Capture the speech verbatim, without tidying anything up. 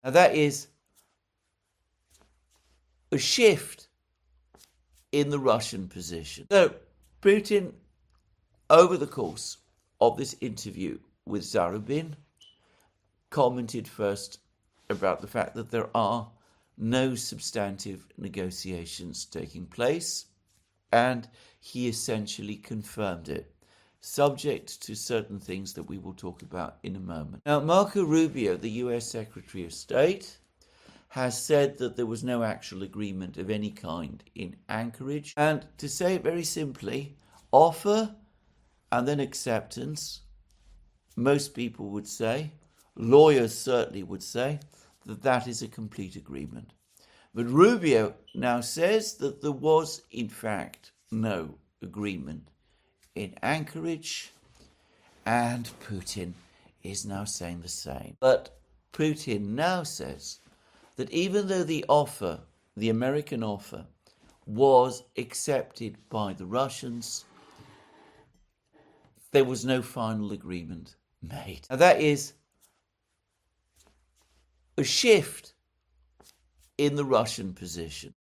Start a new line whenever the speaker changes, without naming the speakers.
Now that is a shift in the Russian position. So Putin, over the course of this interview with Zarubin, commented first about the fact that there are no substantive negotiations taking place, and he essentially confirmed it, subject to certain things that we will talk about in a moment. Now, Marco Rubio, the U S Secretary of State, has said that there was no actual agreement of any kind in Anchorage, and to say it very simply, offer and then acceptance, most people would say, lawyers certainly would say, that that is a complete agreement. But Rubio now says that there was, in fact, no agreement in Anchorage, and Putin is now saying the same. But Putin now says that even though the offer, the American offer, was accepted by the Russians, there was no final agreement made. Now that is a shift in the Russian position.